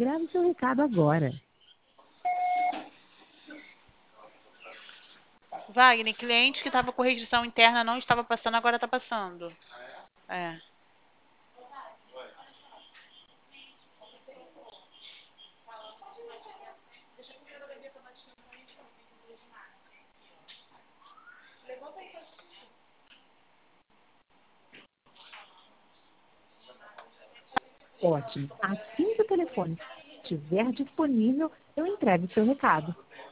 Grave seu recado agora. Wagner, cliente que estava com restrição interna não estava passando, agora está passando. É. Ótimo. Assim que o telefone estiver disponível, eu entrego o seu recado.